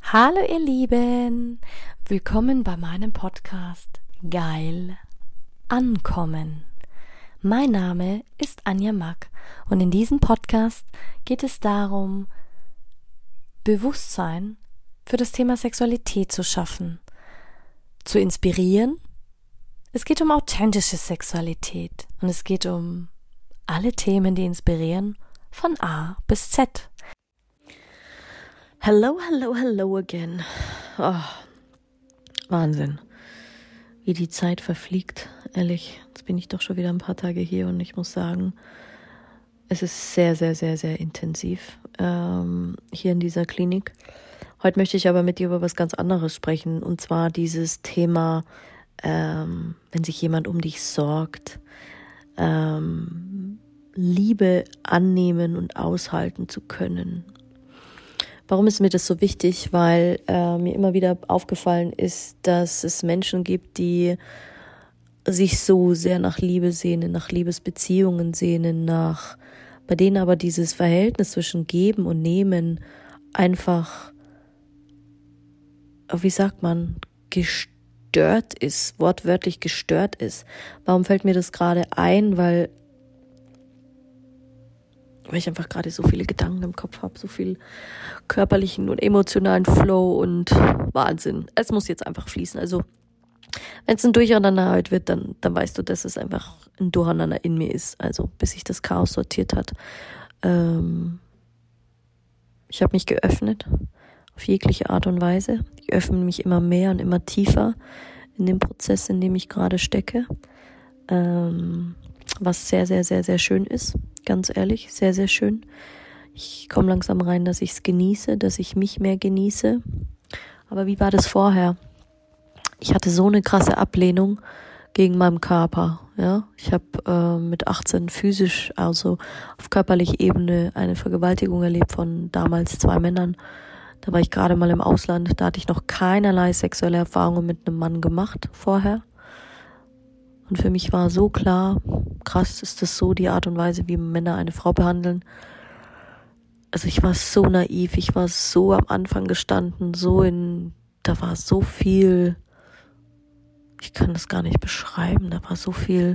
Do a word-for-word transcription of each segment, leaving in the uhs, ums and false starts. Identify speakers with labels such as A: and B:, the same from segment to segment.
A: Hallo ihr Lieben, willkommen bei meinem Podcast Geil Ankommen. Mein Name ist Anja Mack und in diesem Podcast geht es darum, Bewusstsein für das Thema Sexualität zu schaffen, zu inspirieren. Es geht um authentische Sexualität und es geht um alle Themen, die inspirieren, von A bis Z. Hello, hello, hello again. Oh, Wahnsinn, wie die Zeit verfliegt, ehrlich. Jetzt bin ich doch schon wieder ein paar Tage hier und ich muss sagen, es ist sehr, sehr, sehr, sehr intensiv ähm, hier in dieser Klinik. Heute möchte ich aber mit dir über was ganz anderes sprechen, und zwar dieses Thema, ähm, wenn sich jemand um dich sorgt, ähm, Liebe annehmen und aushalten zu können. Warum ist mir das so wichtig? Weil äh, mir immer wieder aufgefallen ist, dass es Menschen gibt, die sich so sehr nach Liebe sehnen, nach Liebesbeziehungen sehnen, nach, bei denen aber dieses Verhältnis zwischen Geben und Nehmen einfach, wie sagt man, gestört ist, wortwörtlich gestört ist. Warum fällt mir das gerade ein? Weil weil ich einfach gerade so viele Gedanken im Kopf habe, so viel körperlichen und emotionalen Flow und Wahnsinn. Es muss jetzt einfach fließen. Also wenn es ein Durcheinander heute wird, dann, dann weißt du, dass es einfach ein Durcheinander in mir ist. Also bis sich das Chaos sortiert hat. Ähm, ich habe mich geöffnet auf jegliche Art und Weise. Ich öffne mich immer mehr und immer tiefer in dem Prozess, in dem ich gerade stecke. Ähm, was sehr, sehr, sehr, sehr schön ist. Ganz ehrlich, sehr, sehr schön. Ich komme langsam rein, dass ich es genieße, dass ich mich mehr genieße. Aber wie war das vorher? Ich hatte so eine krasse Ablehnung gegen meinen Körper. Ja, ich habe äh, mit achtzehn physisch, also auf körperlicher Ebene, eine Vergewaltigung erlebt von damals zwei Männern. Da war ich gerade mal im Ausland. Da hatte ich noch keinerlei sexuelle Erfahrungen mit einem Mann gemacht vorher. Und für mich war so klar, krass ist das so, die Art und Weise, wie Männer eine Frau behandeln. Also ich war so naiv, ich war so am Anfang gestanden, so in, da war so viel, ich kann das gar nicht beschreiben, da war so viel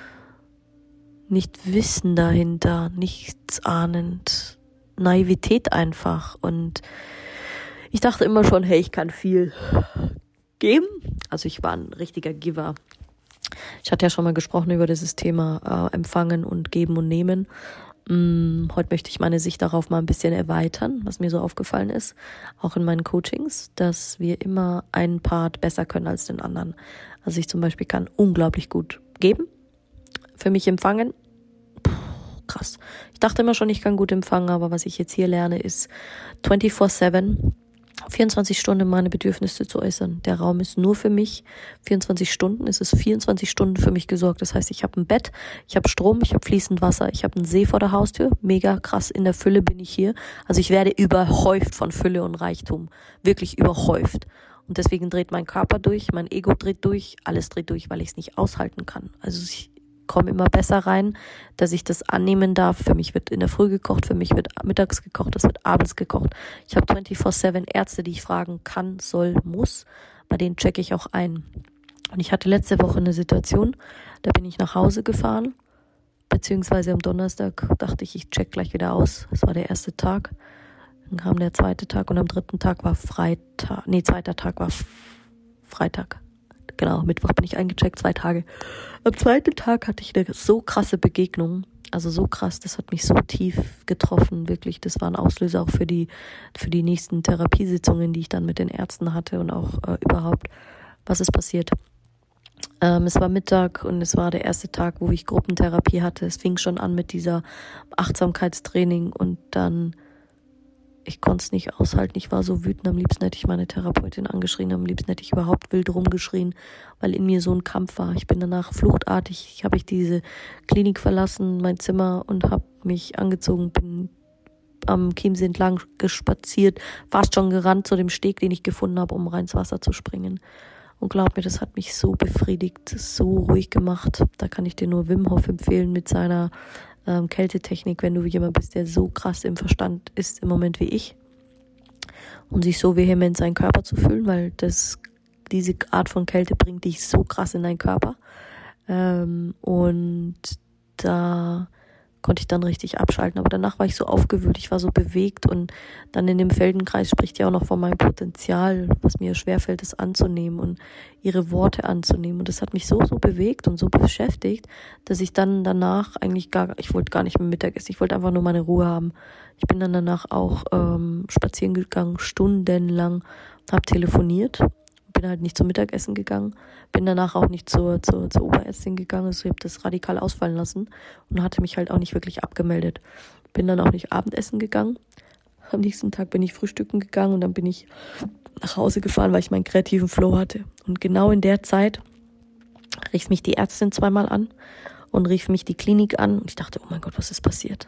A: Nichtwissen dahinter, nichts ahnend, Naivität einfach. Und ich dachte immer schon, hey, ich kann viel geben. Also ich war ein richtiger Giver. Ich hatte ja schon mal gesprochen über dieses Thema äh, Empfangen und Geben und Nehmen. Mm, heute möchte ich meine Sicht darauf mal ein bisschen erweitern, was mir so aufgefallen ist, auch in meinen Coachings, dass wir immer einen Part besser können als den anderen. Also ich zum Beispiel kann unglaublich gut geben, für mich empfangen. Puh, krass. Ich dachte immer schon, ich kann gut empfangen, aber was ich jetzt hier lerne, ist vierundzwanzig sieben vierundzwanzig Stunden meine Bedürfnisse zu äußern. Der Raum ist nur für mich. vierundzwanzig Stunden, es ist vierundzwanzig Stunden für mich gesorgt. Das heißt, ich habe ein Bett, ich habe Strom, ich habe fließend Wasser, ich habe einen See vor der Haustür. Mega krass, in der Fülle bin ich hier. Also ich werde überhäuft von Fülle und Reichtum. Wirklich überhäuft. Und deswegen dreht mein Körper durch, mein Ego dreht durch, alles dreht durch, weil ich es nicht aushalten kann. Also ich komme immer besser rein, dass ich das annehmen darf. Für mich wird in der Früh gekocht, für mich wird mittags gekocht, es wird abends gekocht. Ich habe vierundzwanzig sieben Ärzte, die ich fragen kann, soll, muss. Bei denen checke ich auch ein. Und ich hatte letzte Woche eine Situation, da bin ich nach Hause gefahren, beziehungsweise am Donnerstag dachte ich, ich check gleich wieder aus. Das war der erste Tag. Dann kam der zweite Tag und am dritten Tag war Freitag, nee, zweiter Tag war Freitag. Genau, Mittwoch bin ich eingecheckt, zwei Tage. Am zweiten Tag hatte ich eine so krasse Begegnung, also so krass, das hat mich so tief getroffen, wirklich. Das war ein Auslöser auch für die für die nächsten Therapiesitzungen, die ich dann mit den Ärzten hatte und auch äh, überhaupt, was ist passiert. Ähm, es war Mittag und es war der erste Tag, wo ich Gruppentherapie hatte. Es fing schon an mit dieser Achtsamkeitstraining und dann, ich konnte es nicht aushalten, ich war so wütend, am liebsten hätte ich meine Therapeutin angeschrien, am liebsten hätte ich überhaupt wild rumgeschrien, weil in mir so ein Kampf war. Ich bin danach fluchtartig, habe ich diese Klinik verlassen, mein Zimmer, und habe mich angezogen, bin am Chiemsee entlang gespaziert, fast schon gerannt zu dem Steg, den ich gefunden habe, um rein ins Wasser zu springen. Und glaub mir, das hat mich so befriedigt, so ruhig gemacht. Da kann ich dir nur Wim Hof empfehlen mit seiner ähm, Kältetechnik, wenn du jemand bist, der so krass im Verstand ist im Moment wie ich. und sich so vehement seinen Körper zu fühlen, weil das diese Art von Kälte bringt dich so krass in deinen Körper. Ähm, und da konnte ich dann richtig abschalten. Aber danach war ich so aufgewühlt, ich war so bewegt und dann in dem Feldenkreis spricht ja auch noch von meinem Potenzial, was mir schwerfällt, es anzunehmen und ihre Worte anzunehmen. Und das hat mich so, so bewegt und so beschäftigt, dass ich dann danach eigentlich gar, ich wollte gar nicht mehr Mittagessen, ich wollte einfach nur meine Ruhe haben. Ich bin dann danach auch ähm, spazieren gegangen, stundenlang, habe telefoniert, bin halt nicht zum Mittagessen gegangen, bin danach auch nicht zur, zur, zur Oberärztin gegangen, also ich habe das radikal ausfallen lassen und hatte mich halt auch nicht wirklich abgemeldet. Bin dann auch nicht Abendessen gegangen, am nächsten Tag bin ich frühstücken gegangen und dann bin ich nach Hause gefahren, weil ich meinen kreativen Flow hatte. Und genau in der Zeit rief mich die Ärztin zweimal an und rief mich die Klinik an und ich dachte, oh mein Gott, was ist passiert?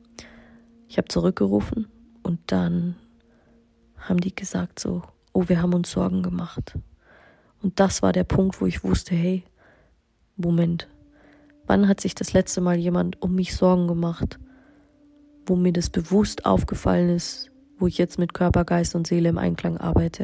A: Ich habe zurückgerufen und dann haben die gesagt so, oh, wir haben uns Sorgen gemacht. Und das war der Punkt, wo ich wusste, hey, Moment, wann hat sich das letzte Mal jemand um mich Sorgen gemacht, wo mir das bewusst aufgefallen ist, wo ich jetzt mit Körper, Geist und Seele im Einklang arbeite?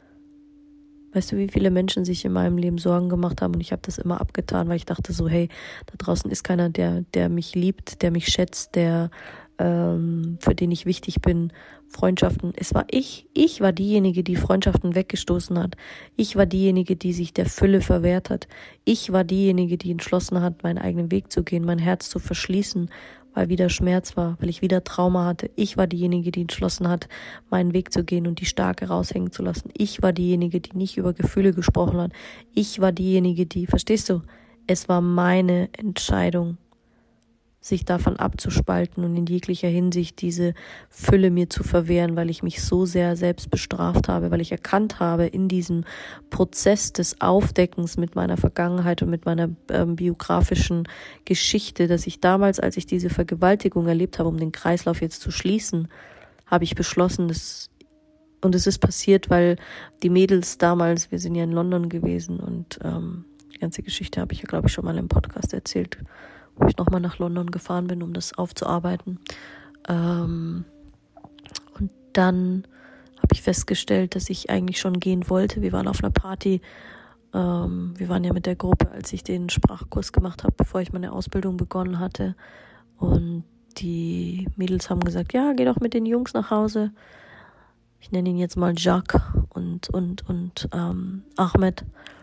A: Weißt du, wie viele Menschen sich in meinem Leben Sorgen gemacht haben und ich habe das immer abgetan, weil ich dachte so, hey, da draußen ist keiner, der, der mich liebt, der mich schätzt, der ähm, für den ich wichtig bin. Freundschaften, es war ich, ich war diejenige, die Freundschaften weggestoßen hat. Ich war diejenige, die sich der Fülle verwehrt hat. Ich war diejenige, die entschlossen hat, meinen eigenen Weg zu gehen, mein Herz zu verschließen, weil wieder Schmerz war, weil ich wieder Trauma hatte. Ich war diejenige, die entschlossen hat, meinen Weg zu gehen und die Starke raushängen zu lassen. Ich war diejenige, die nicht über Gefühle gesprochen hat. Ich war diejenige, die, verstehst du, es war meine Entscheidung, sich davon abzuspalten und in jeglicher Hinsicht diese Fülle mir zu verwehren, weil ich mich so sehr selbst bestraft habe, weil ich erkannt habe in diesem Prozess des Aufdeckens mit meiner Vergangenheit und mit meiner ähm, biografischen Geschichte, dass ich damals, als ich diese Vergewaltigung erlebt habe, um den Kreislauf jetzt zu schließen, habe ich beschlossen, dass, und es ist passiert, weil die Mädels damals, wir sind ja in London gewesen und ähm, die ganze Geschichte habe ich ja, glaube ich, schon mal im Podcast erzählt, wo ich nochmal nach London gefahren bin, um das aufzuarbeiten. Ähm, und dann habe ich festgestellt, dass ich eigentlich schon gehen wollte. Wir waren auf einer Party. Ähm, wir waren ja mit der Gruppe, als ich den Sprachkurs gemacht habe, bevor ich meine Ausbildung begonnen hatte. Und die Mädels haben gesagt, ja, geh doch mit den Jungs nach Hause. Ich nenne ihn jetzt mal Jacques und, und, und ähm, Ahmed.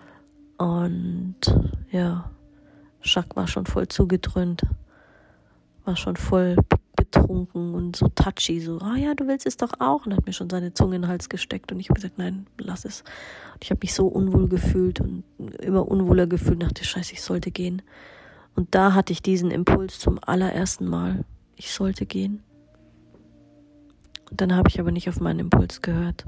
A: Und ja, Jacques war schon voll zugedröhnt, war schon voll betrunken und so touchy, so, ah ja, du willst es doch auch, und hat mir schon seine Zunge in den Hals gesteckt und ich habe gesagt, nein, lass es. Und ich habe mich so unwohl gefühlt und immer unwohler gefühlt, dachte, scheiße, ich sollte gehen. Und da hatte ich diesen Impuls zum allerersten Mal, ich sollte gehen. Und dann habe ich aber nicht auf meinen Impuls gehört.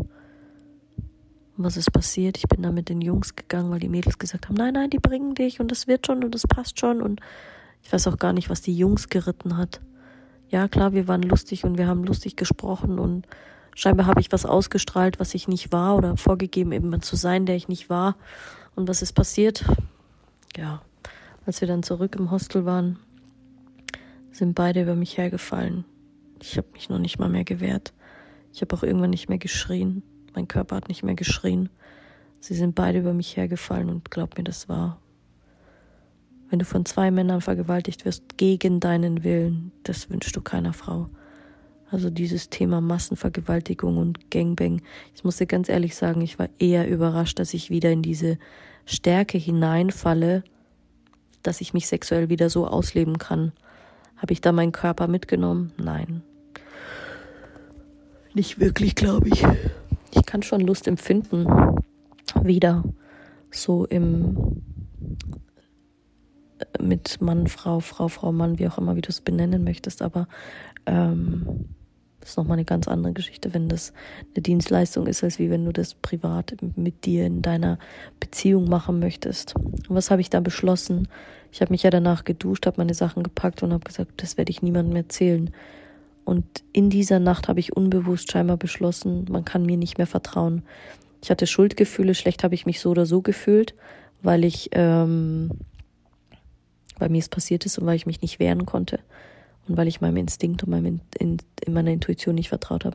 A: Und was ist passiert? Ich bin da mit den Jungs gegangen, weil die Mädels gesagt haben, nein, nein, die bringen dich und das wird schon und das passt schon. Und ich weiß auch gar nicht, was die Jungs geritten hat. Ja, klar, wir waren lustig und wir haben lustig gesprochen und scheinbar habe ich was ausgestrahlt, was ich nicht war, oder vorgegeben, eben zu sein, der ich nicht war. Und was ist passiert? Ja, als wir dann zurück im Hostel waren, sind beide über mich hergefallen. Ich habe mich noch nicht mal mehr gewehrt. Ich habe auch irgendwann nicht mehr geschrien. Mein Körper hat nicht mehr geschrien. Sie sind beide über mich hergefallen und glaub mir, das war, wenn du von zwei Männern vergewaltigt wirst, gegen deinen Willen, das wünschst du keiner Frau. Also dieses Thema Massenvergewaltigung und Gangbang. Ich muss dir ganz ehrlich sagen, ich war eher überrascht, dass ich wieder in diese Stärke hineinfalle, dass ich mich sexuell wieder so ausleben kann. Habe ich da meinen Körper mitgenommen? Nein. Nicht wirklich, glaube ich. Ich kann schon Lust empfinden, wieder so im mit Mann, Frau, Frau, Frau, Mann, wie auch immer, wie du es benennen möchtest, aber ähm, das ist nochmal eine ganz andere Geschichte, wenn das eine Dienstleistung ist, als wie wenn du das privat mit dir in deiner Beziehung machen möchtest. Und was habe ich da beschlossen? Ich habe mich ja danach geduscht, habe meine Sachen gepackt und habe gesagt, das werde ich niemandem erzählen. Und in dieser Nacht habe ich unbewusst scheinbar beschlossen, man kann mir nicht mehr vertrauen. Ich hatte Schuldgefühle, schlecht habe ich mich so oder so gefühlt, weil ich, ähm, weil mir es passiert ist und weil ich mich nicht wehren konnte und weil ich meinem Instinkt und meinem in, in, in meiner Intuition nicht vertraut habe.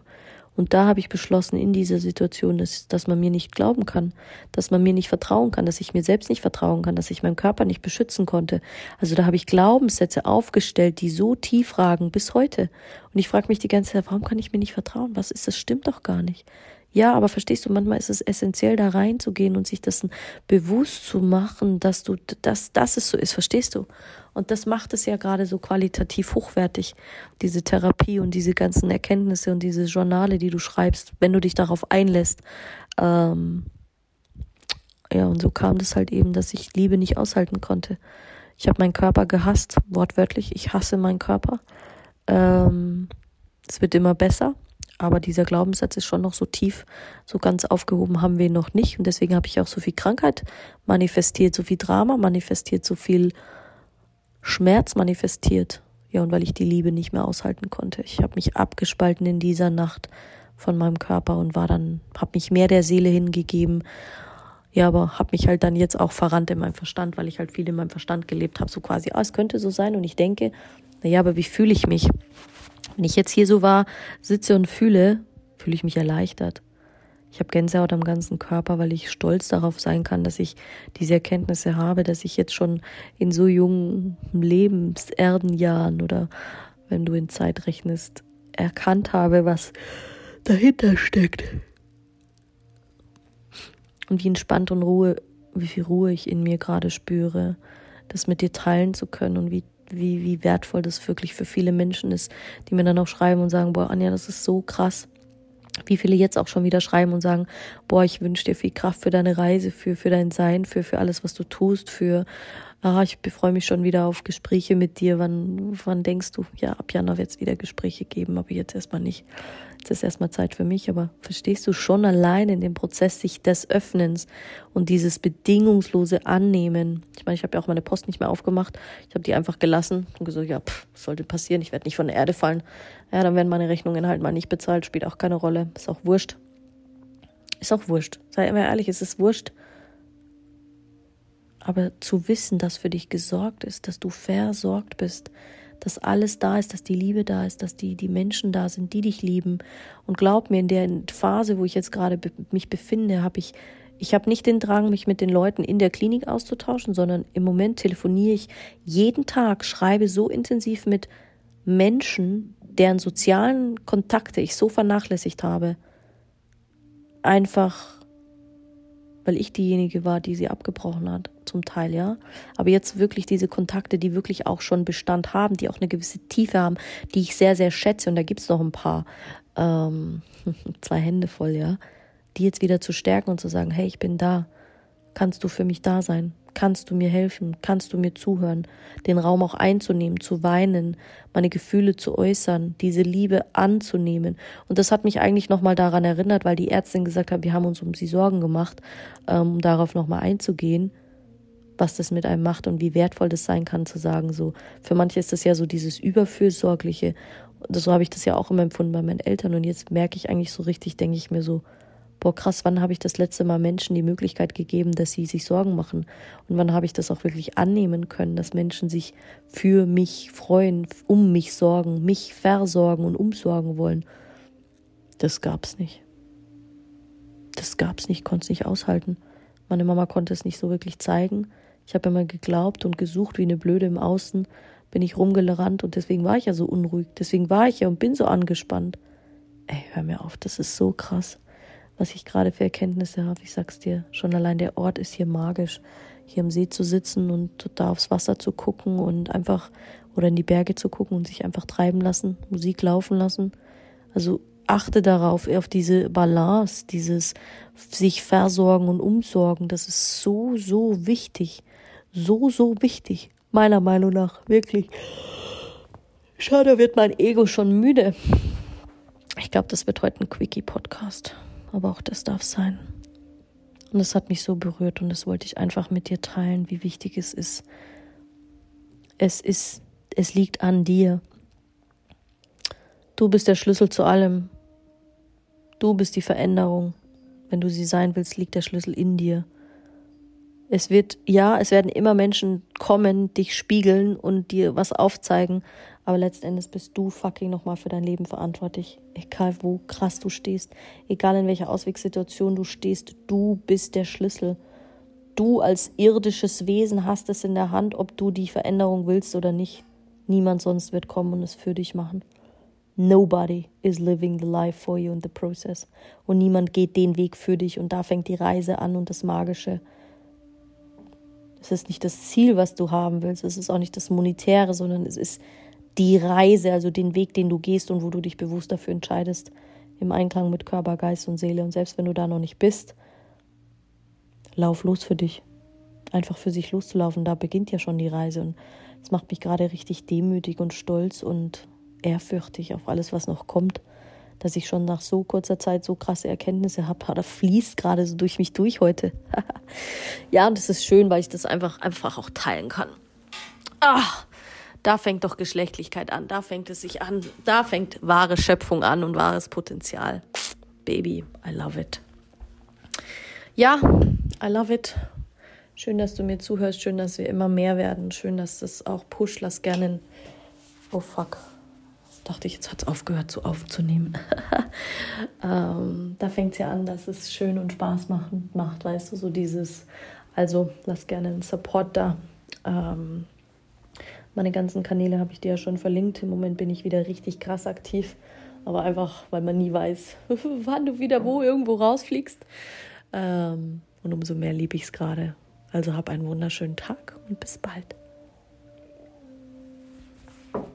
A: Und da habe ich beschlossen in dieser Situation, dass, dass man mir nicht glauben kann, dass man mir nicht vertrauen kann, dass ich mir selbst nicht vertrauen kann, dass ich meinen Körper nicht beschützen konnte. Also da habe ich Glaubenssätze aufgestellt, die so tief ragen bis heute. Und ich frage mich die ganze Zeit, warum kann ich mir nicht vertrauen? Was ist das? Stimmt doch gar nicht. Ja, aber verstehst du, manchmal ist es essentiell, da reinzugehen und sich das bewusst zu machen, dass du, dass, dass es so ist, verstehst du? Und das macht es ja gerade so qualitativ hochwertig, diese Therapie und diese ganzen Erkenntnisse und diese Journale, die du schreibst, wenn du dich darauf einlässt. Ähm, ja, und so kam das halt eben, dass ich Liebe nicht aushalten konnte. Ich habe meinen Körper gehasst, wortwörtlich, ich hasse meinen Körper. Ähm, es wird immer besser. Aber dieser Glaubenssatz ist schon noch so tief, so ganz aufgehoben haben wir ihn noch nicht. Und deswegen habe ich auch so viel Krankheit manifestiert, so viel Drama manifestiert, so viel Schmerz manifestiert. Ja, und weil ich die Liebe nicht mehr aushalten konnte. Ich habe mich abgespalten in dieser Nacht von meinem Körper und war dann, habe mich mehr der Seele hingegeben. Ja, aber habe mich halt dann jetzt auch verrannt in meinem Verstand, weil ich halt viel in meinem Verstand gelebt habe. So quasi, ah, es könnte so sein. Und ich denke, naja, aber wie fühle ich mich? Wenn ich jetzt hier so war, sitze und fühle, fühle ich mich erleichtert. Ich habe Gänsehaut am ganzen Körper, weil ich stolz darauf sein kann, dass ich diese Erkenntnisse habe, dass ich jetzt schon in so jungen Lebenserdenjahren oder wenn du in Zeit rechnest, erkannt habe, was dahinter steckt. Und wie entspannt und Ruhe, wie viel Ruhe ich in mir gerade spüre, das mit dir teilen zu können und wie Wie, wie wertvoll das wirklich für viele Menschen ist, die mir dann auch schreiben und sagen, boah, Anja, das ist so krass. Wie viele jetzt auch schon wieder schreiben und sagen, boah, ich wünsche dir viel Kraft für deine Reise, für, für dein Sein, für, für alles, was du tust, für, ah, ich freue mich schon wieder auf Gespräche mit dir. Wann, wann denkst du, ja, ab Januar wird es wieder Gespräche geben, aber jetzt erstmal nicht. Jetzt ist erstmal Zeit für mich, aber verstehst du, schon allein in dem Prozess sich des Öffnens und dieses bedingungslose Annehmen. Ich meine, ich habe ja auch meine Post nicht mehr aufgemacht. Ich habe die einfach gelassen und gesagt, ja, pff, was sollte passieren? Ich werde nicht von der Erde fallen. Ja, dann werden meine Rechnungen halt mal nicht bezahlt. Spielt auch keine Rolle. Ist auch wurscht. Ist auch wurscht. Sei immer ehrlich, es ist wurscht. Aber zu wissen, dass für dich gesorgt ist, dass du versorgt bist, dass alles da ist, dass die Liebe da ist, dass die, die Menschen da sind, die dich lieben. Und glaub mir, in der Phase, wo ich jetzt gerade be- mich befinde, habe ich, ich habe nicht den Drang, mich mit den Leuten in der Klinik auszutauschen, sondern im Moment telefoniere ich jeden Tag, schreibe so intensiv mit Menschen, deren sozialen Kontakte ich so vernachlässigt habe. Einfach, weil ich diejenige war, die sie abgebrochen hat, zum Teil, ja. Aber jetzt wirklich diese Kontakte, die wirklich auch schon Bestand haben, die auch eine gewisse Tiefe haben, die ich sehr, sehr schätze. Und da gibt's noch ein paar, ähm, zwei Hände voll, ja. Die jetzt wieder zu stärken und zu sagen, hey, ich bin da. Kannst du für mich da sein? Kannst du mir helfen? Kannst du mir zuhören? Den Raum auch einzunehmen, zu weinen, meine Gefühle zu äußern, diese Liebe anzunehmen. Und das hat mich eigentlich nochmal daran erinnert, weil die Ärztin gesagt hat, wir haben uns um sie Sorgen gemacht, um darauf nochmal einzugehen, was das mit einem macht und wie wertvoll das sein kann, zu sagen, so, für manche ist das ja so dieses Überfürsorgliche. So habe ich das ja auch immer empfunden bei meinen Eltern. Und jetzt merke ich eigentlich so richtig, denke ich mir so, boah, krass, wann habe ich das letzte Mal Menschen die Möglichkeit gegeben, dass sie sich Sorgen machen? Und wann habe ich das auch wirklich annehmen können, dass Menschen sich für mich freuen, um mich sorgen, mich versorgen und umsorgen wollen? Das gab's nicht. Das gab's nicht, konnte es nicht aushalten. Meine Mama konnte es nicht so wirklich zeigen. Ich habe immer geglaubt und gesucht wie eine Blöde im Außen, bin ich rumgerannt und deswegen war ich ja so unruhig. Deswegen war ich ja und bin so angespannt. Ey, hör mir auf, das ist so krass, was ich gerade für Erkenntnisse habe. Ich sag's dir, schon allein der Ort ist hier magisch. Hier am See zu sitzen und da aufs Wasser zu gucken und einfach, oder in die Berge zu gucken und sich einfach treiben lassen, Musik laufen lassen. Also achte darauf, auf diese Balance, dieses sich versorgen und umsorgen. Das ist so, so wichtig. So, so wichtig. Meiner Meinung nach, wirklich. Schade, wird mein Ego schon müde. Ich glaube, das wird heute ein Quickie-Podcast. Aber auch das darf sein. Und das hat mich so berührt und das wollte ich einfach mit dir teilen, wie wichtig es ist. Es ist, es liegt an dir. Du bist der Schlüssel zu allem. Du bist die Veränderung. Wenn du sie sein willst, liegt der Schlüssel in dir. Es wird, ja, es werden immer Menschen kommen, dich spiegeln und dir was aufzeigen, Aber letzten Endes bist du fucking nochmal für dein Leben verantwortlich. Egal wo krass du stehst, egal in welcher Auswegssituation du stehst, du bist der Schlüssel. Du als irdisches Wesen hast es in der Hand, ob du die Veränderung willst oder nicht. Niemand sonst wird kommen und es für dich machen. Nobody is living the life for you in the process. Und niemand geht den Weg für dich und da fängt die Reise an und das Magische. Es ist nicht das Ziel, was du haben willst. Es ist auch nicht das Monetäre, sondern es ist die Reise, also den Weg, den du gehst und wo du dich bewusst dafür entscheidest, im Einklang mit Körper, Geist und Seele. Und selbst wenn du da noch nicht bist, lauf los für dich. Einfach für sich loszulaufen, da beginnt ja schon die Reise. Und das macht mich gerade richtig demütig und stolz und ehrfürchtig auf alles, was noch kommt, dass ich schon nach so kurzer Zeit so krasse Erkenntnisse habe. Da fließt gerade so durch mich durch heute. Ja, und das ist schön, weil ich das einfach, einfach auch teilen kann. Ach, da fängt doch Geschlechtlichkeit an, da fängt es sich an, da fängt wahre Schöpfung an und wahres Potenzial. Baby, I love it. Ja, I love it. Schön, dass du mir zuhörst, schön, dass wir immer mehr werden, schön, dass das auch pusht. Lass gerne ein... Oh fuck. Dachte ich, jetzt hat es aufgehört, so aufzunehmen. ähm, da fängt es ja an, dass es schön und Spaß macht, macht, weißt du, so dieses, also lass gerne einen Support da. Ähm, meine ganzen Kanäle habe ich dir ja schon verlinkt. Im Moment bin ich wieder richtig krass aktiv, aber einfach, weil man nie weiß, wann du wieder wo irgendwo rausfliegst. Ähm, und umso mehr liebe ich es gerade. Also hab einen wunderschönen Tag und bis bald.